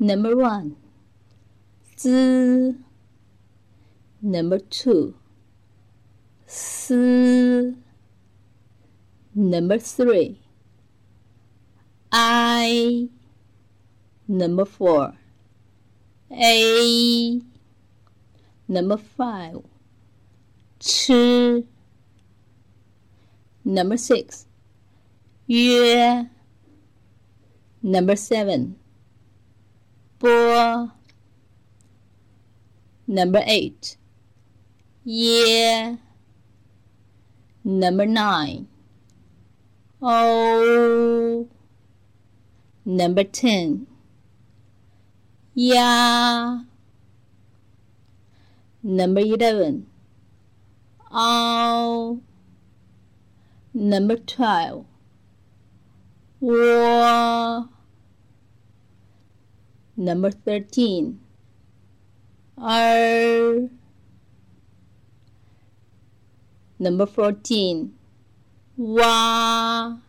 Number 1, z. Number 2, s. Number 3, I. Number 4, a. Number 5, ch. Number 6, 约. Number 7, 波. Number 8, 耶. Number 9, o. Number 10, 呀. Number 11, ao. Number 12, 窝. Number 13, er. Number 14, 蛙.